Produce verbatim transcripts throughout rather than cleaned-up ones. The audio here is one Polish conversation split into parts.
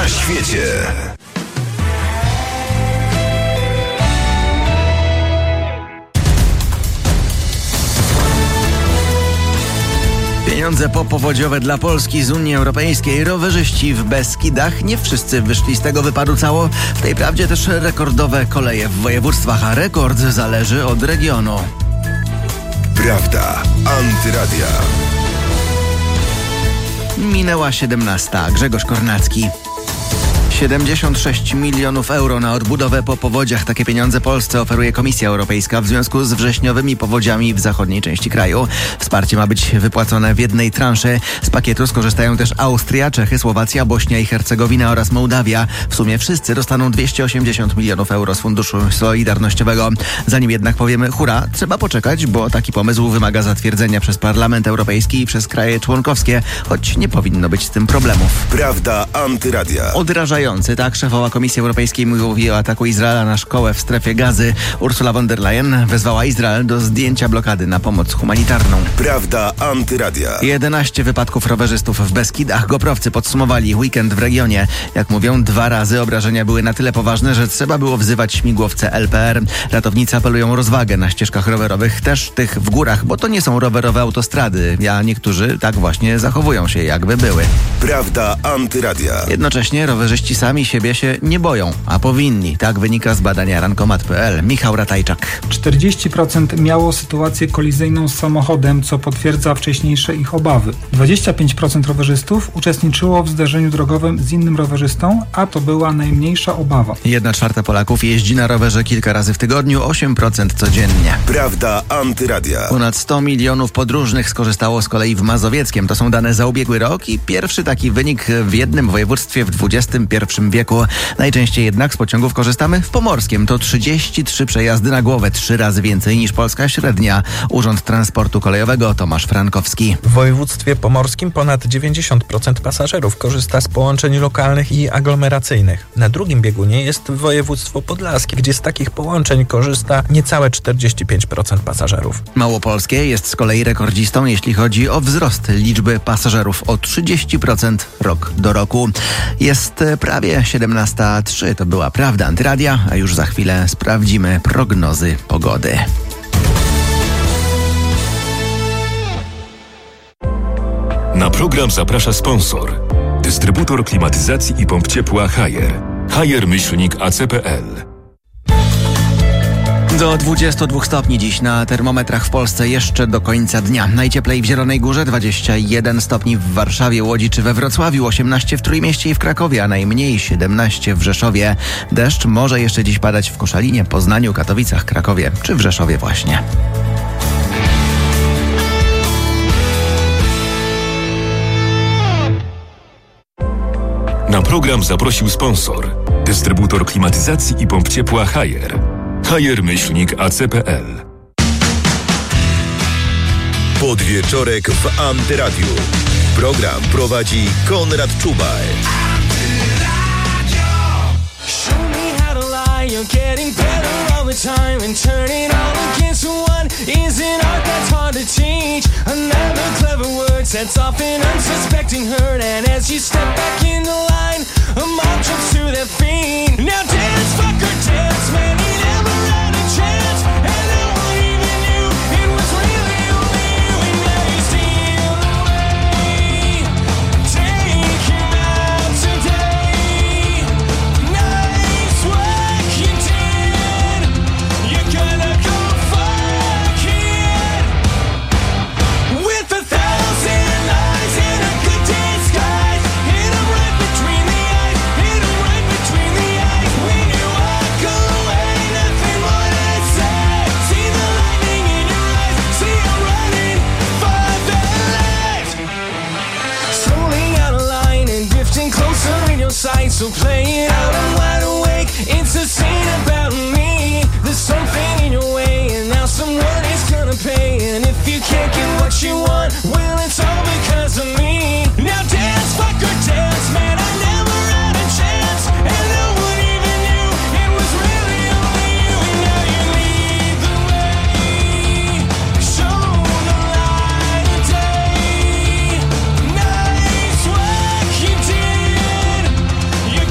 na świecie. Pieniądze popowodziowe dla Polski z Unii Europejskiej. Rowerzyści w Beskidach. Nie wszyscy wyszli z tego wypadu cało. W tej prawdzie też rekordowe koleje w województwach, a rekord zależy od regionu. Prawda Antyradia. Minęła siedemnasta. Grzegorz Kornacki. siedemdziesiąt sześć milionów euro na odbudowę po powodziach. Takie pieniądze Polsce oferuje Komisja Europejska w związku z wrześniowymi powodziami w zachodniej części kraju. Wsparcie ma być wypłacone w jednej transzy. Z pakietu skorzystają też Austria, Czechy, Słowacja, Bośnia i Hercegowina oraz Mołdawia. W sumie wszyscy dostaną dwieście osiemdziesiąt milionów euro z Funduszu Solidarnościowego. Zanim jednak powiemy hurra, trzeba poczekać, bo taki pomysł wymaga zatwierdzenia przez Parlament Europejski i przez kraje członkowskie, choć nie powinno być z tym problemów. Prawda Antyradia. Odrażające. Tak, szefowa Komisji Europejskiej mówi o ataku Izraela na szkołę w strefie Gazy. Ursula von der Leyen wezwała Izrael do zdjęcia blokady na pomoc humanitarną. Prawda Antyradia. jedenaście wypadków rowerzystów w Beskidach. Goprowcy podsumowali weekend w regionie. Jak mówią, dwa razy obrażenia były na tyle poważne, że trzeba było wzywać śmigłowce L P R. Ratownicy apelują o rozwagę na ścieżkach rowerowych, też tych w górach, bo to nie są rowerowe autostrady, a niektórzy tak właśnie zachowują się, jakby były. Prawda Antyradia. Jednocześnie rowerzyści sami siebie się nie boją, a powinni. Tak wynika z badania rankomat kropka p l. Michał Ratajczak. czterdzieści procent miało sytuację kolizyjną z samochodem, co potwierdza wcześniejsze ich obawy. dwadzieścia pięć procent rowerzystów uczestniczyło w zdarzeniu drogowym z innym rowerzystą, a to była najmniejsza obawa. Jedna czwarta Polaków jeździ na rowerze kilka razy w tygodniu, osiem procent codziennie. Prawda Antyradia. Ponad sto milionów podróżnych skorzystało z kolei w Mazowieckiem. To są dane za ubiegły rok i pierwszy taki wynik w jednym województwie w dwudziestym pierwszym wieku. Najczęściej jednak z pociągów korzystamy w Pomorskiem. To trzydzieści trzy przejazdy na głowę, trzy razy więcej niż polska średnia. Urząd Transportu Kolejowego Tomasz Frankowski. W województwie pomorskim ponad dziewięćdziesiąt procent pasażerów korzysta z połączeń lokalnych i aglomeracyjnych. Na drugim biegunie jest województwo podlaskie, gdzie z takich połączeń korzysta niecałe czterdzieści pięć procent pasażerów. Małopolskie jest z kolei rekordzistą, jeśli chodzi o wzrost liczby pasażerów o trzydzieści procent rok do roku. Jest prawie siedemnasta trzy. To była Prawda Antyradia, a już za chwilę sprawdzimy prognozy pogody. Na program zaprasza sponsor. Dystrybutor klimatyzacji i pomp ciepła Haier. Haier myślnik A C P L. Do dwudziestu dwóch stopni dziś na termometrach w Polsce jeszcze do końca dnia. Najcieplej w Zielonej Górze, dwadzieścia jeden stopni w Warszawie, Łodzi czy we Wrocławiu, osiemnaście w Trójmieście i w Krakowie, a najmniej siedemnaście w Rzeszowie. Deszcz może jeszcze dziś padać w Koszalinie, Poznaniu, Katowicach, Krakowie czy w Rzeszowie właśnie. Na program zaprosił sponsor. Dystrybutor klimatyzacji i pomp ciepła Haier. Haier myślnik A C P L. Podwieczorek w Antyradiu. Program prowadzi Konrad Czubaj. You're getting better all the time, and turning all against one is an art that's hard to teach. Another clever word sets off an unsuspecting hurt, and as you step back in the line, a mob jumps to their feet. Now dance, fucker, dance, man, he never had a chance, and no one even knew it was really only you, and now you steal away. Take him out today. Nice work you did. You're gonna go fuck it. With a thousand lies and a good disguise. Hit 'em right between the eyes. Hit 'em right between the eyes. When you walk away, nothing more to say. See the lightning in your eyes. See you running for the light. Slowly out of line and drifting closer in your sight. So play it out, I'm wide awake. It's a scene about me. There's something in your way, and now someone is gonna pay. And if you can't get what you want, well, it's all because of me. Now dance, fucker, dance, man, I never had a chance, and no one even knew it was really only you. And now you lead the way, show the light of day. Nice work you did.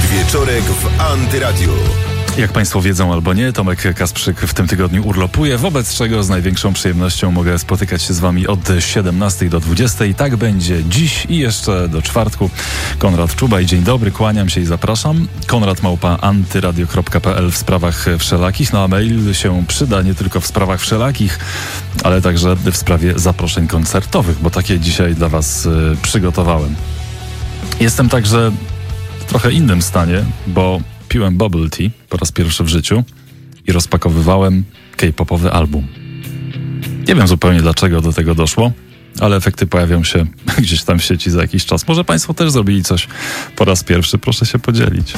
Podwieczorek w Antyradiu. Jak Państwo wiedzą albo nie, Tomek Kasprzyk w tym tygodniu urlopuje, wobec czego z największą przyjemnością mogę spotykać się z Wami od siedemnastej do dwudziestej. Tak będzie dziś i jeszcze do czwartku. Konrad Czubaj, dzień dobry, kłaniam się i zapraszam. Konrad małpa antyradio kropka p l w sprawach wszelakich. No a mail się przyda nie tylko w sprawach wszelakich, ale także w sprawie zaproszeń koncertowych, bo takie dzisiaj dla Was y, przygotowałem. Jestem także w trochę innym stanie, bo piłem bubble tea po raz pierwszy w życiu i rozpakowywałem K-popowy album. Nie wiem zupełnie dlaczego do tego doszło, ale efekty pojawią się gdzieś tam w sieci za jakiś czas. Może Państwo też zrobili coś po raz pierwszy, proszę się podzielić.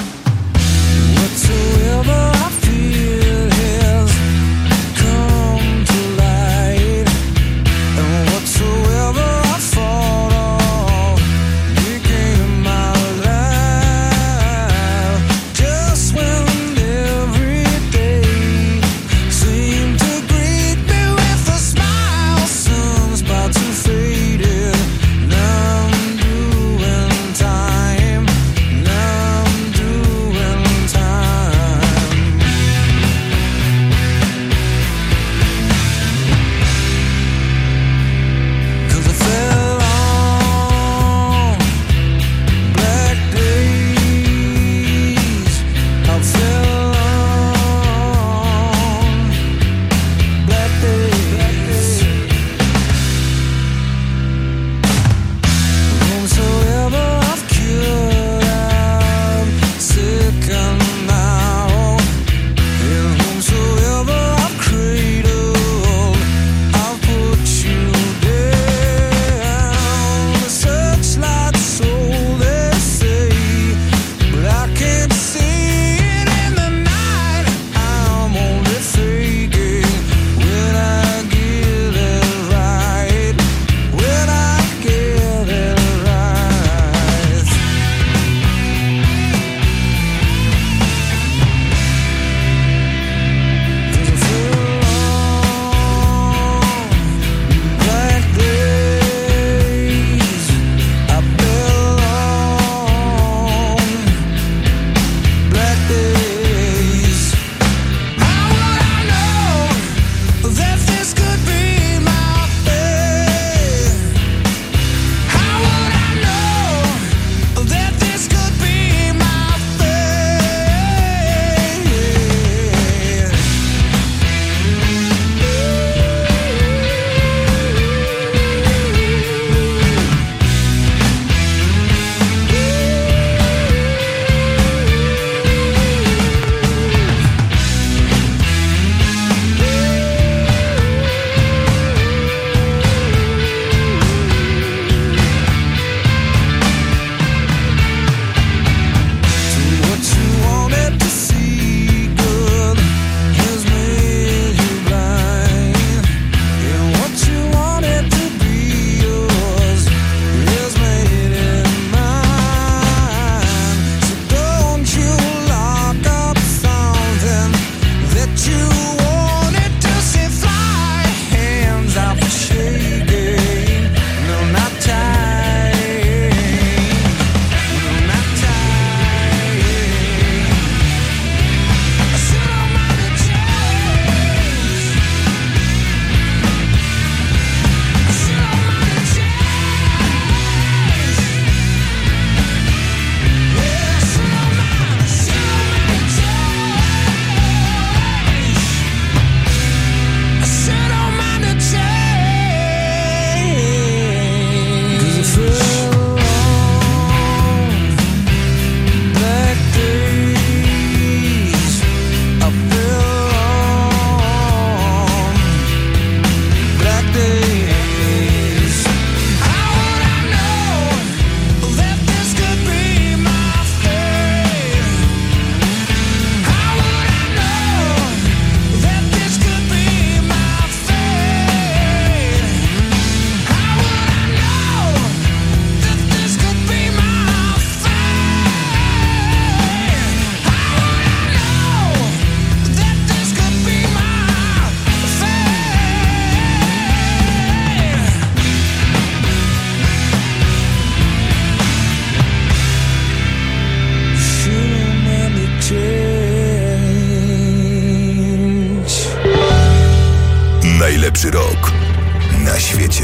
Najlepszy rok na świecie.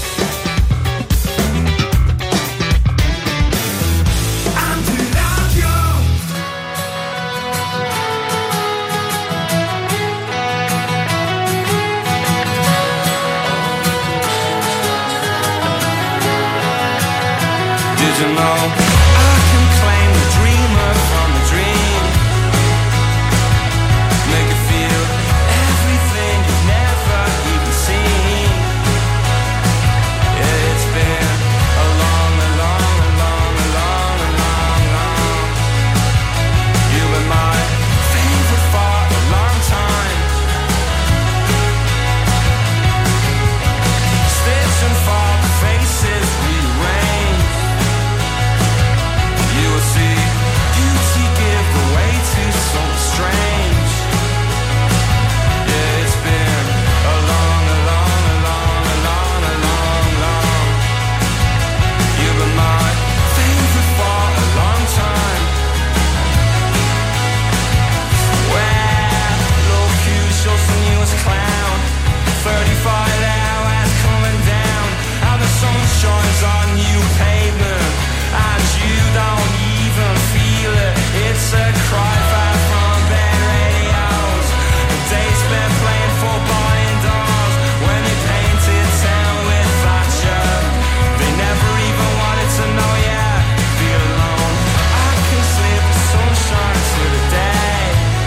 Did you know I can claim the dreamer from the dream? Make it feel everything you've never even seen. Yeah, it's been a long, a long, a long, a long, a long, long. You were my favorite for a long time. Stitching for the faces rearranged. You will see beauty give away to something strange. Yeah, it's been a long, a long, a long, a long, a long, long. You've been my favorite for a long time. Well, look who's just the newest clown. thirty-five hours coming down, and the sun shines on new pavement, and you don't even feel it. It's a cry far from bed radios. The date's been playing football indoors when they painted town with Thatcher. They never even wanted to know ya. Feel alone. I can slip the sunshine to the day.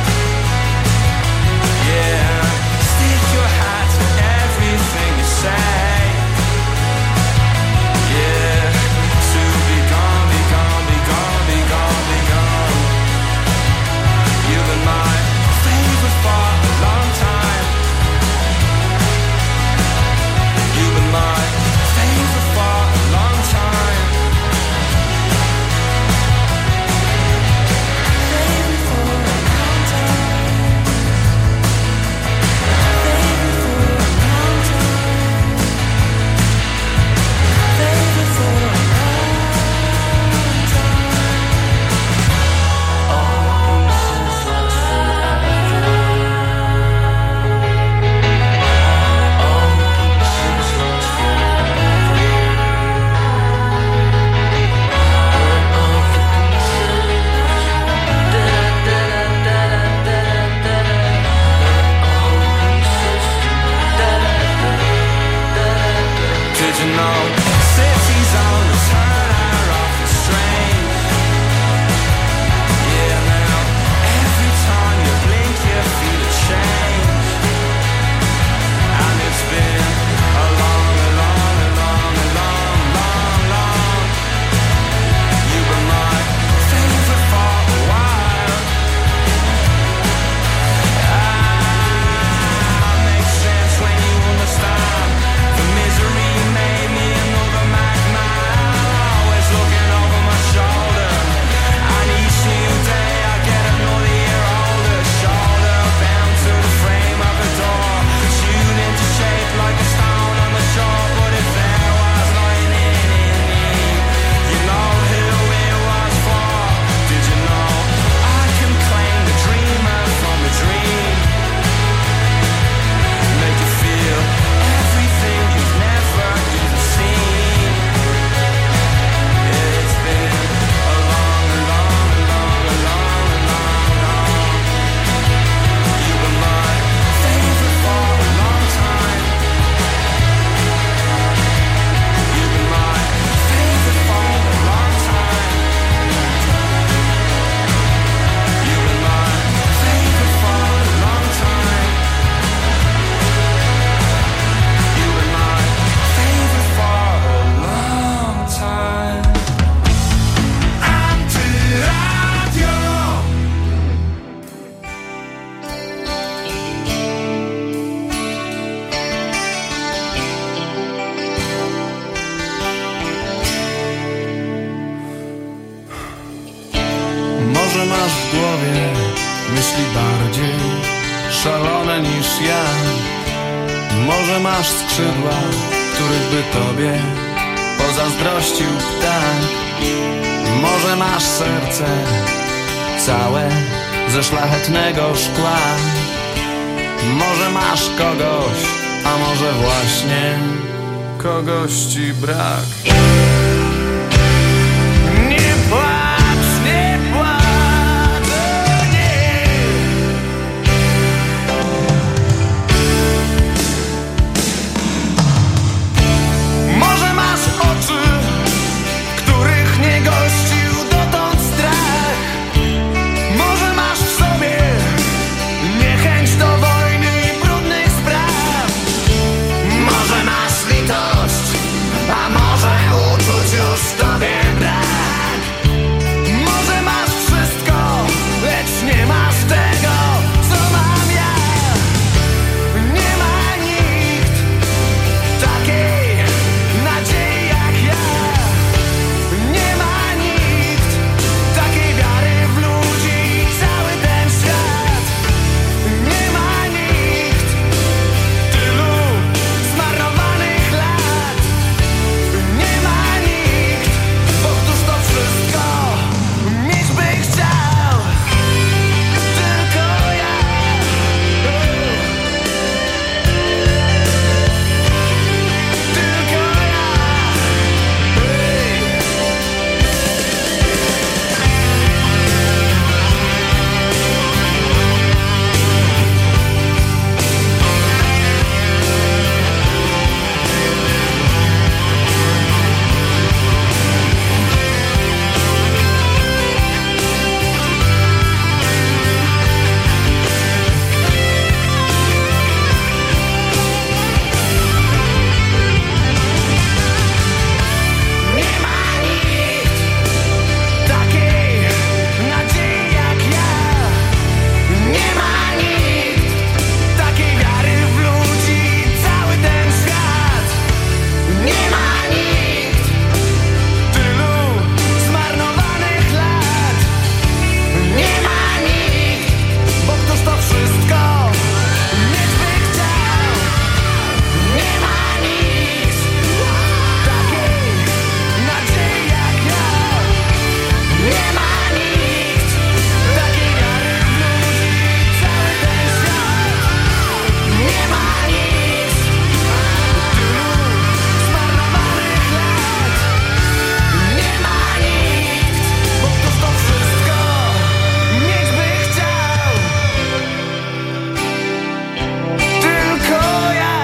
Yeah, stick your hat to everything you say. Yeah, to be gone, be gone, be gone, be gone, be gone. You've been my favorite for a long time. You've been my favorite for a long time. Favorite for a long time. Favorite for a long time. Favorite for a long time. All pieces lost forever. All pieces lost forever. All of the pieces. Da da da da da da da. All pieces. Da da da da da. Did you know cities on the turn are often strange? Yeah, now every time you blink you feel a change. And it's been a long, a long, a long, a long, long, long. You were my favorite for a while. Ah, makes sense when you understand. The misery made me another magma. Always looking over my shoulder. And each new day I get another year older. Shoulder bound to the frame of a door. Tuned into shape like a stone on the shore. But if there was lightning in me, you know who it was for. Did you know I can claim the dreamer from the dream? Make you feel everything you've never even seen. It's been a long, a long, a long, a long, a long, long. You were my favorite for a long time. You were my favorite for a long time. You were my favorite for a long time. You were my favorite for a long time. Antyradio. Może masz w głowie myśli bardziej szalone niż ja. Może masz skrzydła, których by tobie pozazdrościł ptak. Może masz serce całe ze szlachetnego szkła. Może masz kogoś, a może właśnie kogoś ci brak. Nie płacz, nie płacz, o nie. Może masz oczy, w których nie gościł dotąd strach. Może masz w sobie niechęć do wojny i brudnych spraw. Może masz litość, a może uczuć już w tobie brak. Może masz wszystko, lecz nie masz tego, co mam ja. Nie ma nikt takiej nadziei jak ja. Nie ma nikt takiej wiary w ludzi i cały ten świat. Nie ma nikt tylu zmarnowanych lat. Nie ma nikt, bo któż to wszystko mieć by chciał. Tylko ja. Tylko ja. Nie ma nikt takiej nadziei jak ja. Nie ma nikt takiej wiary w ludzi i cały ten świat. Nie ma nikt tylu zmarnowanych lat. Nie ma nikt, bo któż to wszystko mieć by chciał. Nie ma nikt takiej nadziei jak ja. Nie ma nikt takiej wiary w ludzi i cały ten świat. Nie ma nikt tylu zmarnowanych lat. Nie ma nikt, bo któż to wszystko mieć by chciał. Tylko ja.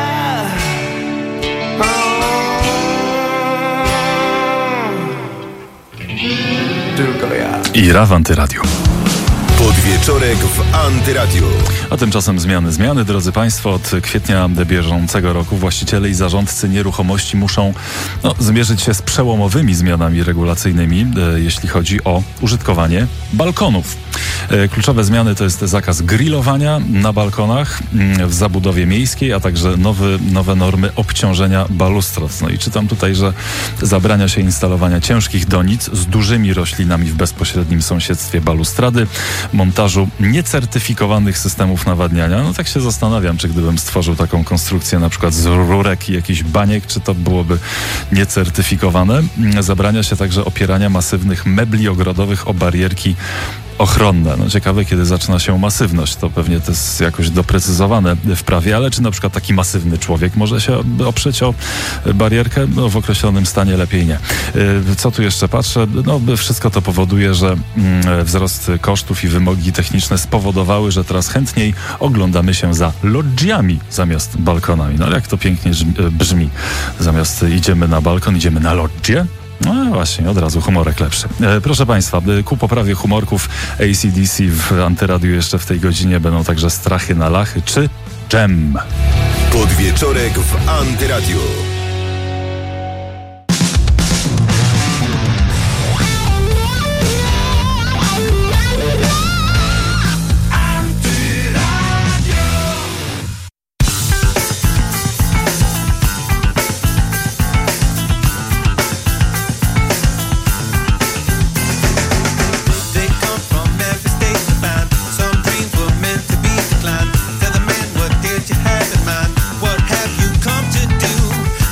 Tylko ja. I Ra w Antyradiu. Podwieczorek w Antyradiu. A tymczasem zmiany, zmiany, drodzy Państwo. Od kwietnia bieżącego roku właściciele i zarządcy nieruchomości muszą no, zmierzyć się z przełomowymi zmianami regulacyjnymi, e, jeśli chodzi o użytkowanie balkonów. E, kluczowe zmiany to jest zakaz grillowania na balkonach m, w zabudowie miejskiej, a także nowy, nowe normy obciążenia balustrad. No i czytam tutaj, że zabrania się instalowania ciężkich donic z dużymi roślinami w bezpośrednim sąsiedztwie balustrady, montażu niecertyfikowanych systemów nawadniania. No tak się zastanawiam, czy gdybym stworzył taką konstrukcję na przykład z rurek i jakichś baniek, czy to byłoby niecertyfikowane. Zabrania się także opierania masywnych mebli ogrodowych o barierki ochronne. No ciekawe, kiedy zaczyna się masywność. To pewnie to jest jakoś doprecyzowane w prawie, ale czy na przykład taki masywny człowiek może się oprzeć o barierkę? No w określonym stanie lepiej nie. Co tu jeszcze patrzę? No wszystko to powoduje, że wzrost kosztów i wymogi techniczne spowodowały, że teraz chętniej oglądamy się za loggiami zamiast balkonami. No ale jak to pięknie brzmi. Zamiast idziemy na balkon, idziemy na loggię. No właśnie, od razu humorek lepszy. E, proszę Państwa, ku poprawie humorków A C D C w Antyradiu jeszcze w tej godzinie będą także Strachy na lachy czy Dżem. Podwieczorek w Antyradiu. Tell the man, what did you have in mind? What have you come to do?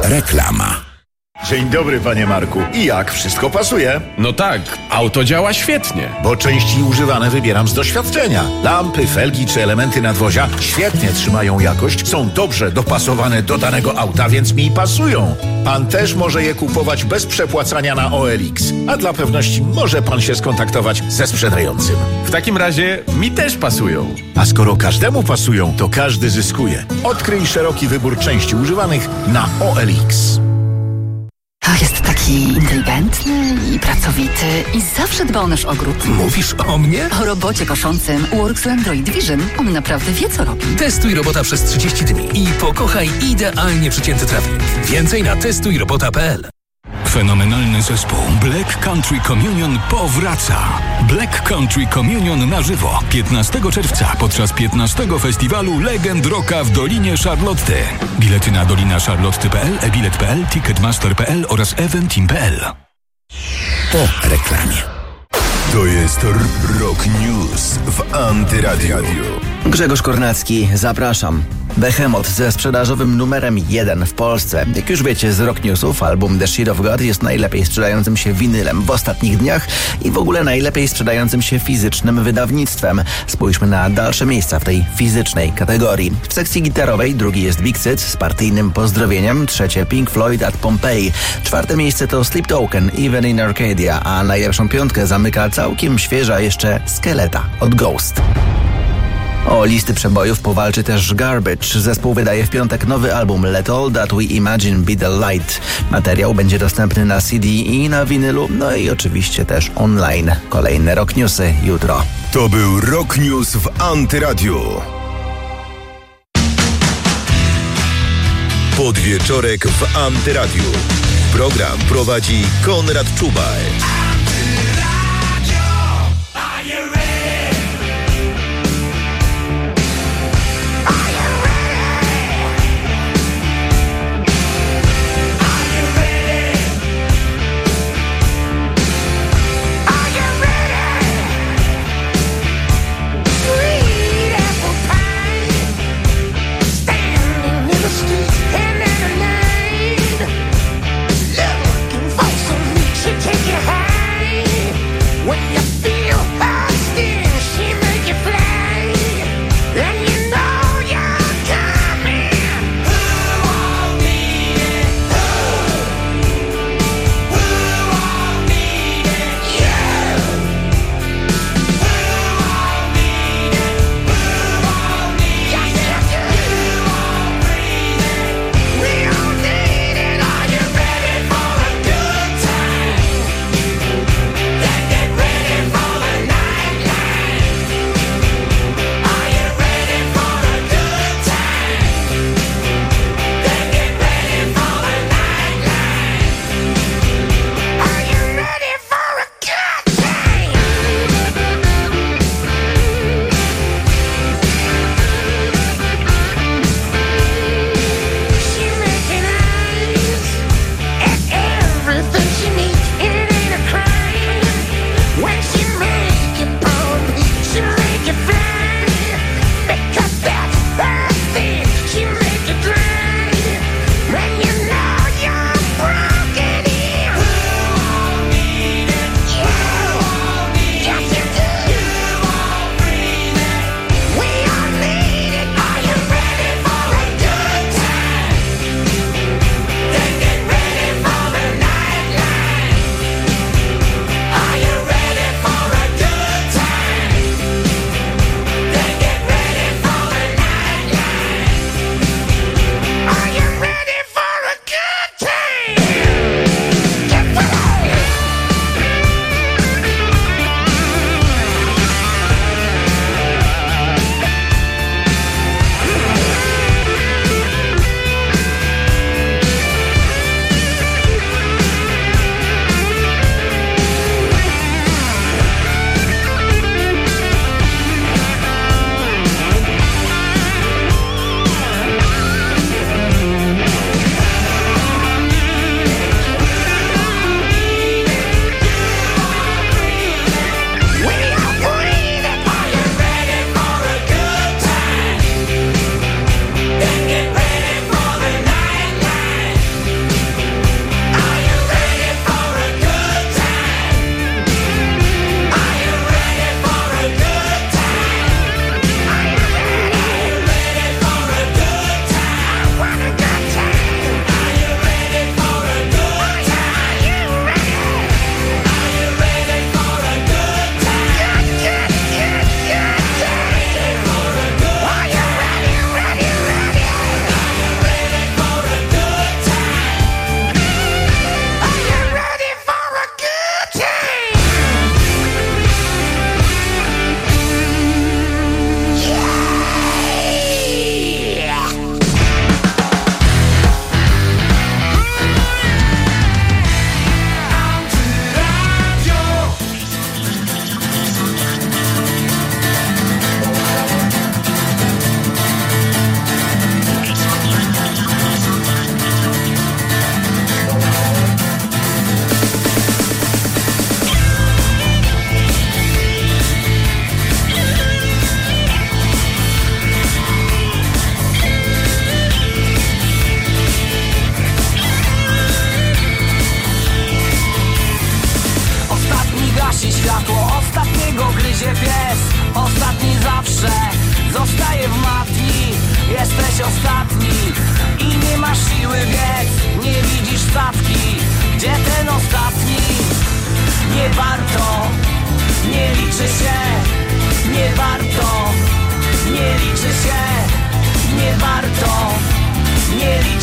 Reklama. Dzień dobry, panie Marku. I jak? Wszystko pasuje? No tak, auto działa świetnie. Bo części używane wybieram z doświadczenia. Lampy, felgi czy elementy nadwozia świetnie trzymają jakość, są dobrze dopasowane do danego auta, więc mi pasują. Pan też może je kupować bez przepłacania na O L X. A dla pewności może pan się skontaktować ze sprzedającym. W takim razie mi też pasują. A skoro każdemu pasują, to każdy zyskuje. Odkryj szeroki wybór części używanych na O L X. A jest taki inteligentny i pracowity i zawsze dba o nasz ogród. Mówisz o mnie? O robocie koszącym Works Android Vision. On naprawdę wie, co robi. Testuj robota przez trzydzieści dni i pokochaj idealnie przycięty trawnik. Więcej na testuj robota kropka p l. Fenomenalny zespół Black Country Communion powraca. Black Country Communion na żywo piętnastego czerwca podczas piętnastego Festiwalu Legend Rocka w Dolinie Charlotty. Bilety na dolina charlotty kropka p l, e-bilet kropka p l, ticketmaster kropka p l oraz eventim kropka p l. Po reklamie. To jest Rock News w Antyradiu. Grzegorz Kornacki, zapraszam. Behemoth ze sprzedażowym numerem jeden w Polsce. Jak już wiecie z Rock Newsów, album The Shit of God jest najlepiej sprzedającym się winylem w ostatnich dniach i w ogóle najlepiej sprzedającym się fizycznym wydawnictwem. Spójrzmy na dalsze miejsca w tej fizycznej kategorii. W sekcji gitarowej drugi jest Big Sid z partyjnym pozdrowieniem, trzecie Pink Floyd at Pompeii, czwarte miejsce to Sleep Token, Even in Arcadia, a najlepszą piątkę zamyka całkiem świeża jeszcze Skeleta od Ghost. O listy przebojów powalczy też Garbage. Zespół wydaje w piątek nowy album Let All That We Imagine Be The Light. Materiał będzie dostępny na C D i na winylu, no i oczywiście też online. Kolejne Rock Newsy jutro. To był Rock News w Antyradiu. Podwieczorek w Antyradiu. Program prowadzi Konrad Czubaj. Take you high.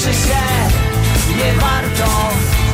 liczy się, nie warto.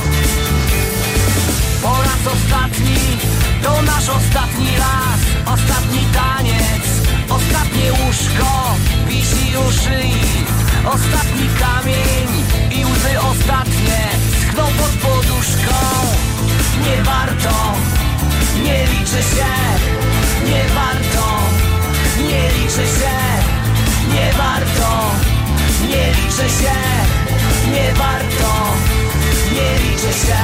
Po raz ostatni, to nasz ostatni raz. Ostatni taniec, ostatnie łóżko wisi u szyi. Ostatni kamień i łzy ostatnie schną pod poduszką. Nie warto, nie liczy się, nie warto. Nie liczy się, nie warto. Nie liczy się, nie warto. Nie liczy się.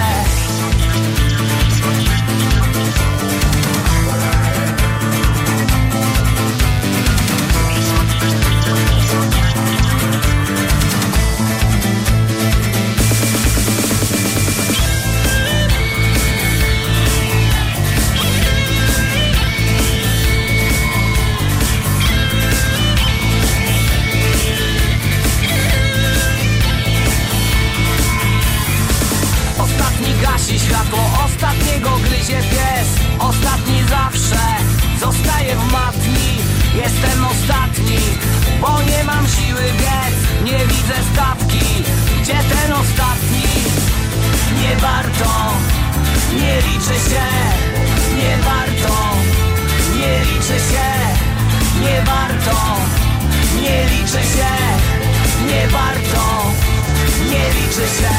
Gasi światło, ostatniego gryzie pies. Ostatni zawsze zostaje w matni. Jestem ostatni, bo nie mam siły biec. Nie widzę stawki, gdzie ten ostatni? Nie warto, nie liczy się, nie warto. Nie liczy się, nie warto. Nie liczy się, nie warto. Nie liczy się.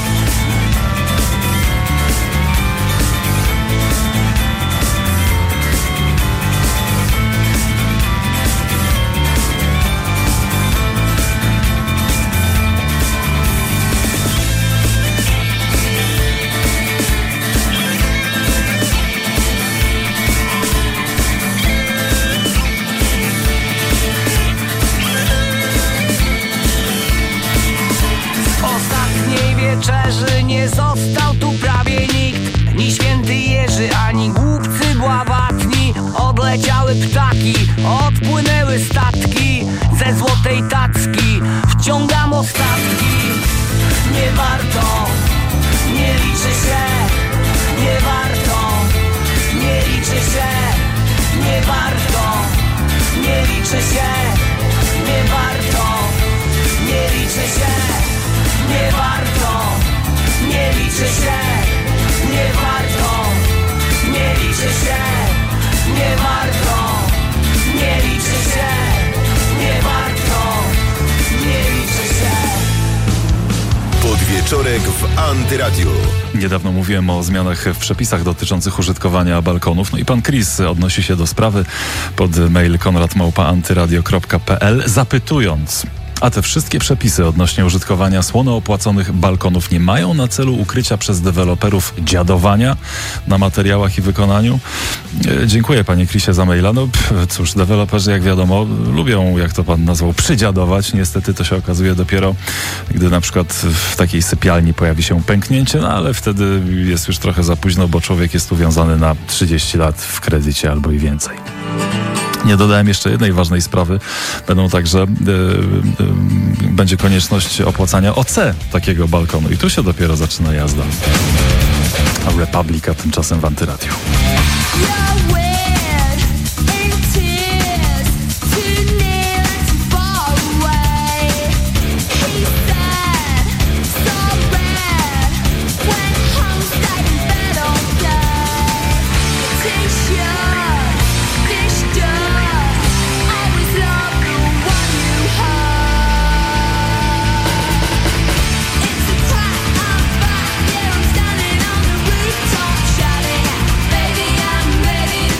Wieczerzy nie został tu prawie nikt. Ni święty Jerzy, ani głupcy bławatni. Odleciały ptaki, odpłynęły statki. Ze złotej tacki wciągam ostatki. Nie warto, nie liczy się, nie warto. Nie liczy się, nie warto. Nie liczy się, nie warto. Nie liczy się, nie warto. Nie liczy się, nie warto. Nie liczy się, nie warto. Nie liczy się, nie warto. Nie liczy się. Podwieczorek w Antyradiu. Niedawno mówiłem o zmianach w przepisach dotyczących użytkowania balkonów. No i pan Chris odnosi się do sprawy pod mail konrad małpa antyradio kropka p l, zapytując: a te wszystkie przepisy odnośnie użytkowania słonoopłaconych balkonów nie mają na celu ukrycia przez deweloperów dziadowania na materiałach i wykonaniu? E, dziękuję panie Chrisie za maila. No pff, cóż, deweloperzy, jak wiadomo, lubią, jak to pan nazwał, przydziadować. Niestety to się okazuje dopiero, gdy na przykład w takiej sypialni pojawi się pęknięcie, no ale wtedy jest już trochę za późno, bo człowiek jest uwiązany na trzydzieści lat w kredycie albo i więcej. Nie dodałem jeszcze jednej ważnej sprawy. Będą także, yy, yy, będzie konieczność opłacania O C takiego balkonu. I tu się dopiero zaczyna jazda. A Republika tymczasem w Antyradiu. Baby, I'm ready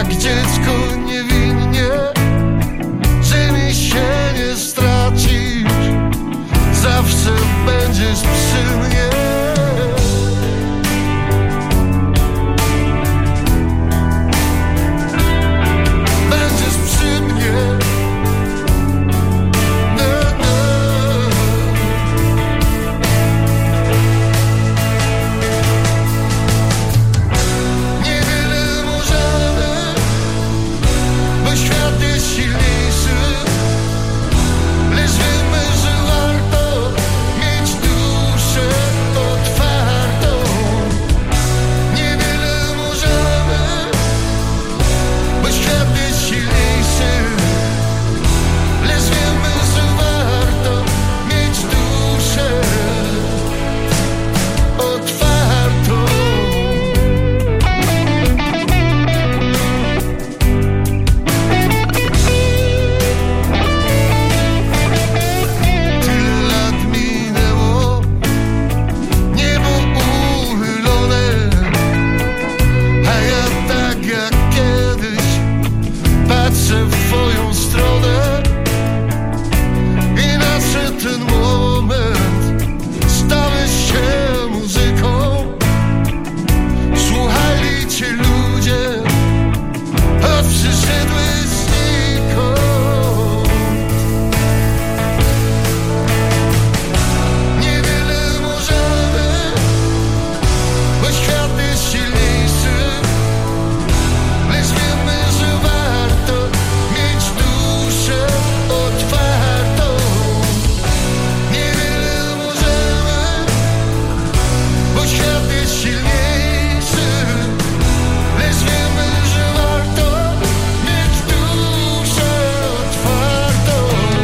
jak dziecko niewinnie, że mi się nie stracisz, zawsze będziesz przy mnie. Będziesz przy mnie. Na, na. Niewiele możemy, bo świat jest silniejszy, lecz wiemy, że warto mieć duszę otwartą. Niewiele możemy, bo świat jest silniejszy, lecz wiemy, że warto mieć duszę otwartą. Tyle lat minęło, niebo uchylone, a ja tak jak kiedyś patrzę w twoją stronę i nadszedł ten moment, stałeś się muzyką, słuchali cię ludzie, a przyszedłeś znikąd. Niewiele możemy, bo świat jest silniejszy, lecz wiemy, że warto mieć duszę otwartą. Niewiele możemy, bo świat jest silniejszy, lecz wiemy, że warto mieć duszę otwartą.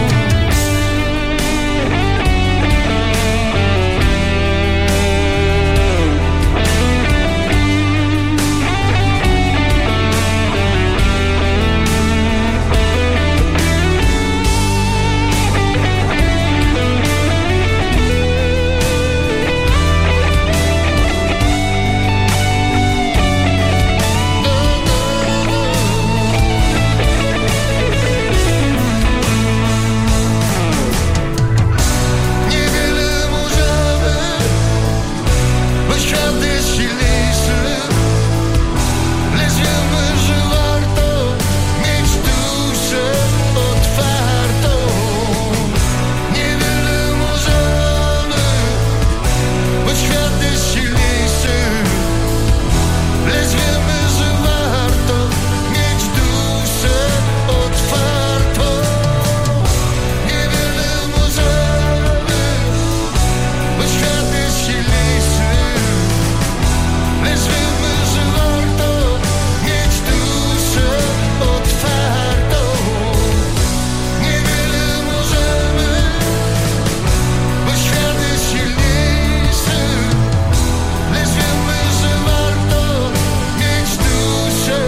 Niewiele możemy, bo świat jest silniejszy, lecz wiemy, że warto mieć duszę otwartą. Niewiele możemy, bo świat jest silniejszy, lecz wiemy, że warto mieć duszę otwartą. Niewiele możemy, bo świat jest silniejszy, lecz wiemy, że warto mieć duszę otwartą. Niewiele możemy, bo świat jest silniejszy, lecz wiemy, że warto mieć duszę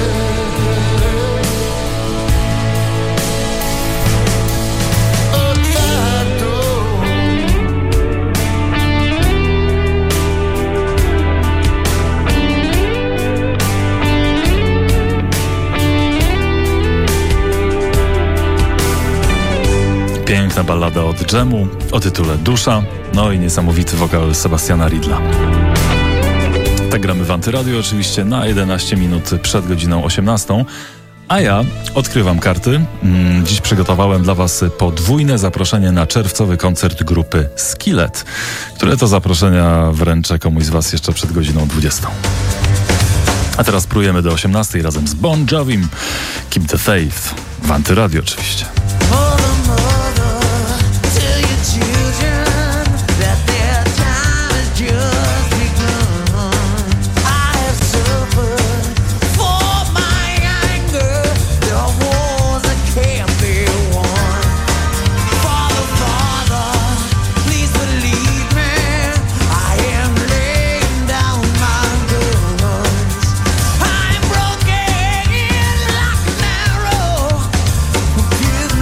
otwartą. Piękna ballada od Dżemu o tytule Dusza, no i niesamowity wokal Sebastiana Riedla. Tak gramy w Antyradiu oczywiście na jedenaście minut przed godziną osiemnastą, a ja odkrywam karty. Mm, Dziś przygotowałem dla Was podwójne zaproszenie na czerwcowy koncert grupy Skillet, które to zaproszenia wręczę komuś z Was jeszcze przed godziną dwudziestą. A teraz spróbujemy do osiemnastej razem z Bon Jovim. Keep the Faith w Antyradiu oczywiście. Give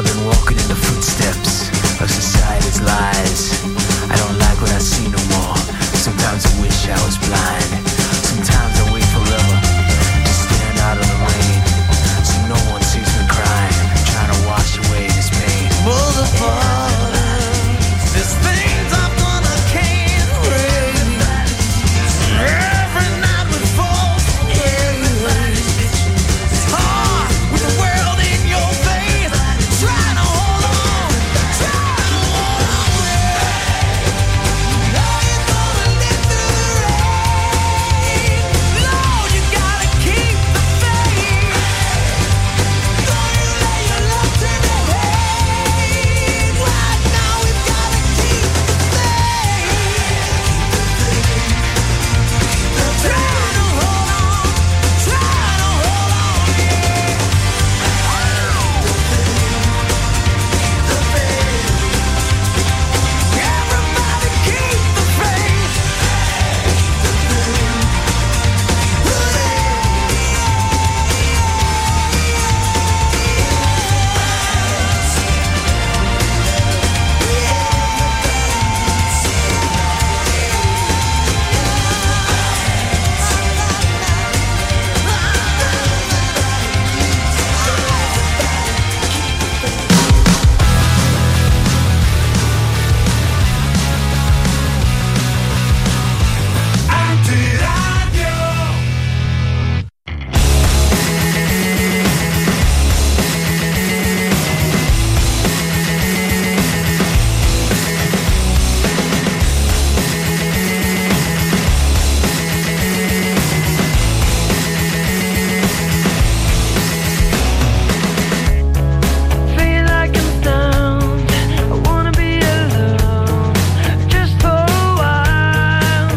I've been walking in the footsteps of society's lies. I don't like what I see no more. Sometimes I wish I was blind. Sometimes I wait forever to stand out of the rain, so no one sees me crying, trying to wash away this pain. Pull the bars, there's things I'm gonna can't break. Every night we fall, it's hard with the world in your face, trying to hold on, trying to hold on. Now you're gonna live through the rain. Lord, you gotta keep the faith. Don't you lay your love to the hate. Right now we've gotta keep the faith. Trying to hold on, trying to hold on, yeah. Everybody keep the faith. Feel like I'm stoned. I wanna be alone, just for a while.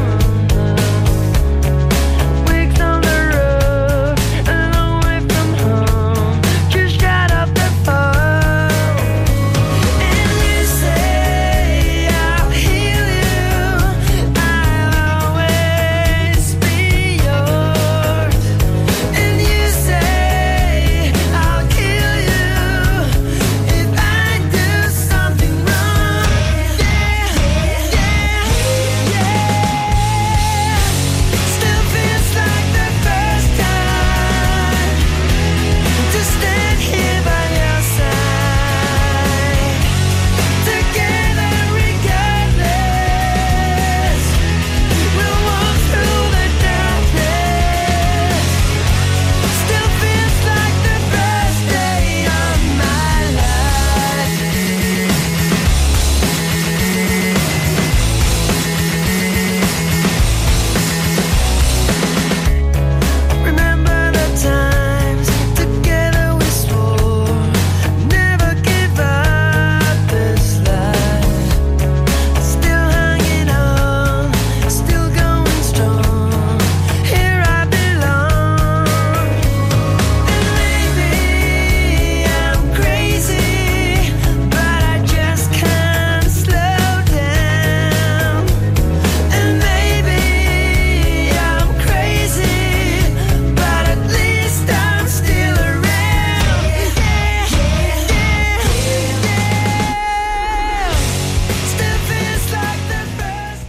Weeks on the road, a long way from home, just shut up the phone. And you say I'll heal you, I'll always be yours. And you say I'll kill you if I do something wrong. Yeah, yeah, yeah. Still feels like the first time to stand here by your side, together regardless. We'll walk through the darkness. Still feels like the best day of my life. Remember the times together we swore never give up this life. Still hanging on, still going strong. Here I belong. And maybe I'm crazy, but I just can't slow down. And maybe I'm crazy, but at least I'm still around. Yeah, yeah, yeah. Still feels like the first.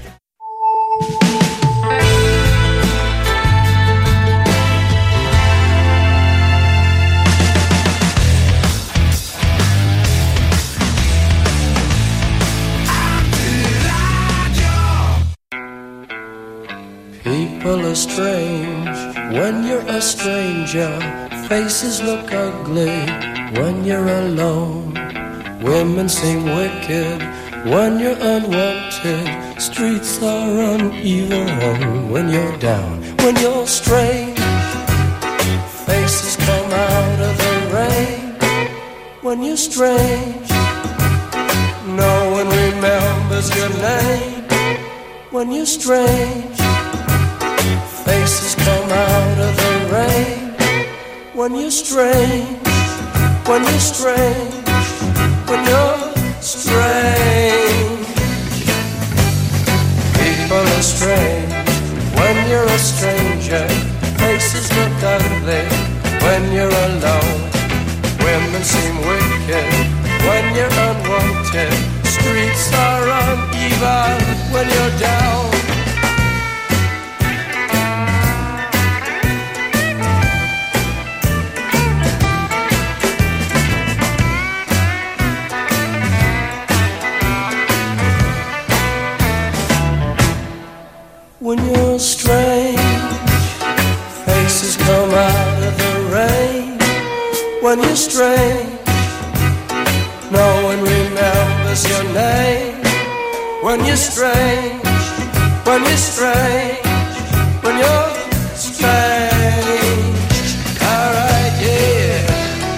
People are strange when you're a stranger. Faces look ugly when you're alone. Women seem wicked when you're unwanted. Streets are uneven when you're down. When you're strange, faces come out of the rain. When you're strange, no one remembers your name. When you're strange, faces come out of the rain. When you're strange, when you're strange, when you're strange. People are strange when you're a stranger. Faces look ugly when you're alone. Women seem wicked when you're down. When you're strange, faces come out of the rain. When you're strange, no one remembers your name. When you're strange, when you're strange, when you're strange. Alright, yeah.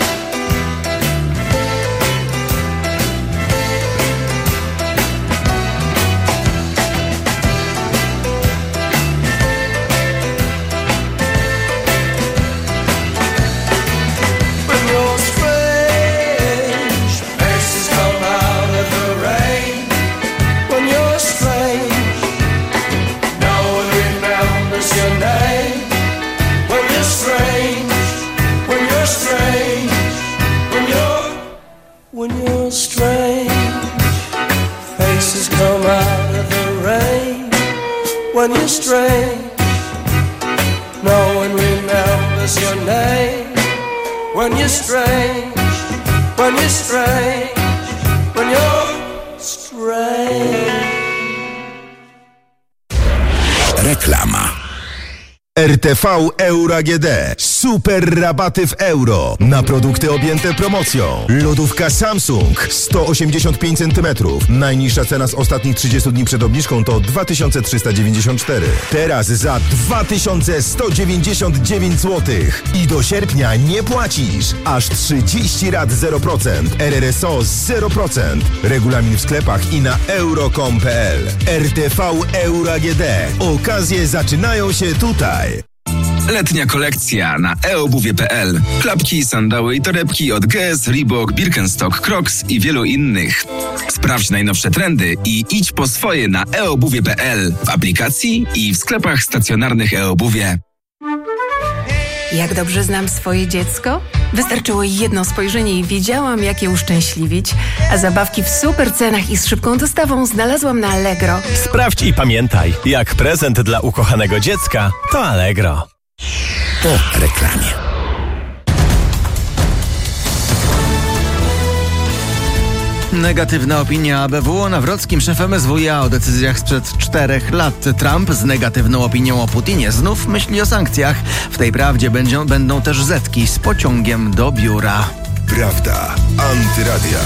When you're strange, faces come out of the rain. When you're strange, no one remembers your name. When you're strange, when you're strange, when you're, when you're strange, faces come out of the rain. When you're strange, no one remembers your name. When you're strange, when you're strange, when you're strange. Reklama. R T V Euro A G D. Super rabaty w euro na produkty objęte promocją. Lodówka Samsung sto osiemdziesiąt pięć centymetrów. Najniższa cena z ostatnich trzydziestu dni przed obniżką to dwa tysiące trzysta dziewięćdziesiąt cztery. Teraz za dwa tysiące sto dziewięćdziesiąt dziewięć złotych. I do sierpnia nie płacisz. Aż trzydzieści rat zero procent. R R S O zero procent. Regulamin w sklepach i na euro kropka com kropka p l. R T V Euro A G D. Okazje zaczynają się tutaj. Letnia kolekcja na e obuwie kropka p l. Klapki, sandały i torebki od Guess, Reebok, Birkenstock, Crocs i wielu innych. Sprawdź najnowsze trendy i idź po swoje na e obuwie kropka p l w aplikacji i w sklepach stacjonarnych e-obuwie. Jak dobrze znam swoje dziecko? Wystarczyło jedno spojrzenie i wiedziałam, jak je uszczęśliwić, a zabawki w super cenach i z szybką dostawą znalazłam na Allegro. Sprawdź i pamiętaj, jak prezent dla ukochanego dziecka to Allegro. Po reklamie. Negatywna opinia A B W o Nawrockim, szef M S W iA, o decyzjach sprzed czterech lat. Trump z negatywną opinią o Putinie znów myśli o sankcjach. W tej prawdzie będą, będą też zetki z pociągiem do biura. Prawda. Antyradia.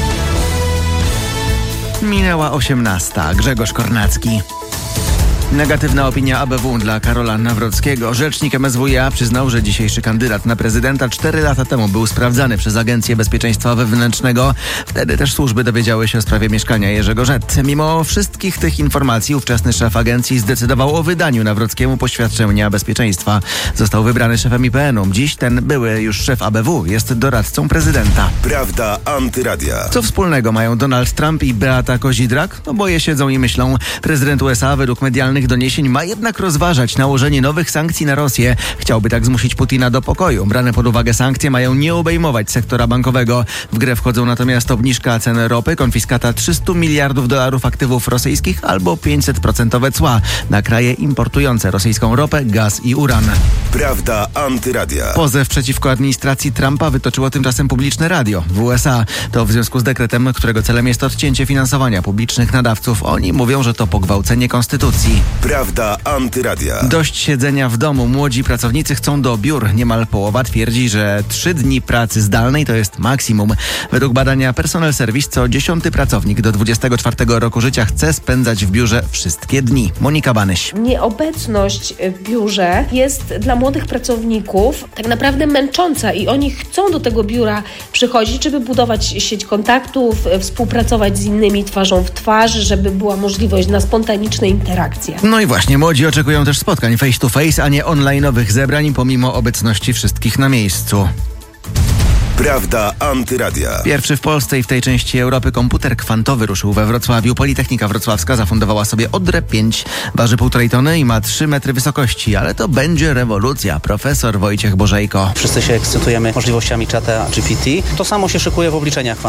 Minęła osiemnasta. Grzegorz Kornacki. Negatywna opinia A B W dla Karola Nawrockiego. Rzecznik M S W iA przyznał, że dzisiejszy kandydat na prezydenta cztery lata temu był sprawdzany przez Agencję Bezpieczeństwa Wewnętrznego. Wtedy też służby dowiedziały się o sprawie mieszkania Jerzego Żett. Mimo wszystkich tych informacji ówczesny szef agencji zdecydował o wydaniu Nawrockiemu poświadczenia bezpieczeństwa. Został wybrany szefem I P N u. Dziś ten były już szef A B W jest doradcą prezydenta. Prawda. Antyradia. Co wspólnego mają Donald Trump i Beata Kozidrak? Oboje siedzą i myślą. Prezydent U S A według medialnych doniesień ma jednak rozważać nałożenie nowych sankcji na Rosję. Chciałby tak zmusić Putina do pokoju. Brane pod uwagę sankcje mają nie obejmować sektora bankowego. W grę wchodzą natomiast obniżka cen ropy, konfiskata trzysta miliardów dolarów aktywów rosyjskich albo pięćset procent cła na kraje importujące rosyjską ropę, gaz i uran. Prawda. Antyradia. Pozew przeciwko administracji Trumpa wytoczyło tymczasem publiczne radio w U S A. To w związku z dekretem, którego celem jest odcięcie finansowania publicznych nadawców. Oni mówią, że to pogwałcenie konstytucji. Prawda. Antyradia. Dość siedzenia w domu. Młodzi pracownicy chcą do biur. Niemal połowa twierdzi, że trzy dni pracy zdalnej to jest maksimum. Według badania Personal Service co dziesiąty pracownik do dwudziestego czwartego roku życia chce spędzać w biurze wszystkie dni. Monika Banyś. Nieobecność w biurze jest dla młodych pracowników tak naprawdę męcząca i oni chcą do tego biura przychodzić, żeby budować sieć kontaktów, współpracować z innymi twarzą w twarz, żeby była możliwość na spontaniczne interakcje. No i właśnie, młodzi oczekują też spotkań face to face, a nie online'owych zebrań pomimo obecności wszystkich na miejscu. Prawda. Antyradia. Pierwszy w Polsce i w tej części Europy komputer kwantowy ruszył we Wrocławiu. Politechnika Wrocławska zafundowała sobie Odrę pięć. Waży półtorej tony i ma trzy metry wysokości, ale to będzie rewolucja. Profesor Wojciech Bożejko. Wszyscy się ekscytujemy możliwościami czata G P T. To samo się szykuje w obliczeniach